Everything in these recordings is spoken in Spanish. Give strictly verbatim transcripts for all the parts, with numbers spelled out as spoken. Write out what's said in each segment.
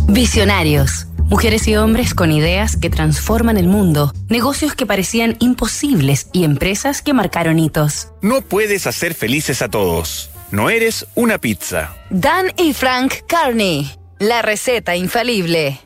Visionarios. Mujeres y hombres con ideas que transforman el mundo, negocios que parecían imposibles y empresas que marcaron hitos. No puedes hacer felices a todos. No eres una pizza. Dan y Frank Carney, la receta infalible.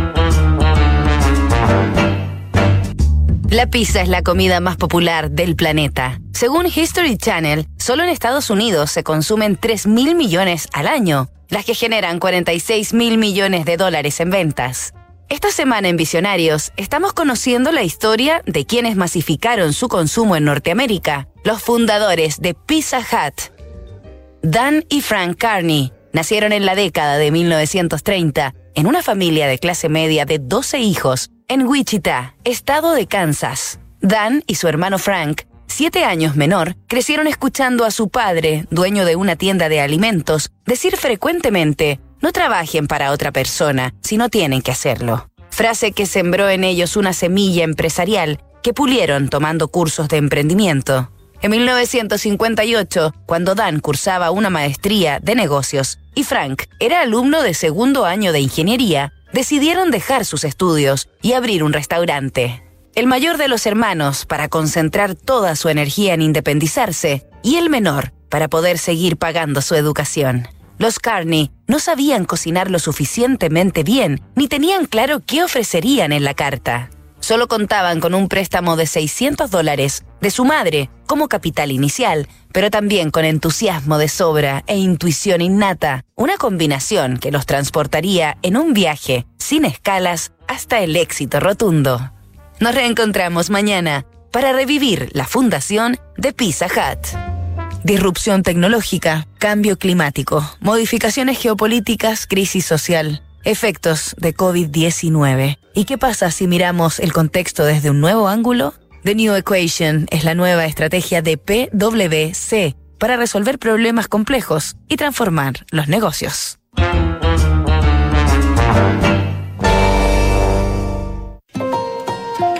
La pizza es la comida más popular del planeta. Según History Channel, solo en Estados Unidos se consumen tres mil millones al año, las que generan cuarenta y seis mil millones de dólares en ventas. Esta semana en Visionarios estamos conociendo la historia de quienes masificaron su consumo en Norteamérica, los fundadores de Pizza Hut. Dan y Frank Carney nacieron en la década de mil novecientos treinta en una familia de clase media de doce hijos en Wichita, estado de Kansas. Dan y su hermano Frank, siete años menor, crecieron escuchando a su padre, dueño de una tienda de alimentos, decir frecuentemente: no trabajen para otra persona si no tienen que hacerlo. Frase que sembró en ellos una semilla empresarial que pulieron tomando cursos de emprendimiento. En mil novecientos cincuenta y ocho, cuando Dan cursaba una maestría de negocios y Frank era alumno de segundo año de ingeniería, decidieron dejar sus estudios y abrir un restaurante. El mayor de los hermanos para concentrar toda su energía en independizarse y el menor para poder seguir pagando su educación. Los Carney no sabían cocinar lo suficientemente bien ni tenían claro qué ofrecerían en la carta. Solo contaban con un préstamo de seiscientos dólares de su madre como capital inicial, pero también con entusiasmo de sobra e intuición innata, una combinación que los transportaría en un viaje sin escalas hasta el éxito rotundo. Nos reencontramos mañana para revivir la fundación de Pizza Hut. Disrupción tecnológica, cambio climático, modificaciones geopolíticas, crisis social, efectos de covid diecinueve. ¿Y qué pasa si miramos el contexto desde un nuevo ángulo? The New Equation es la nueva estrategia de P W C para resolver problemas complejos y transformar los negocios.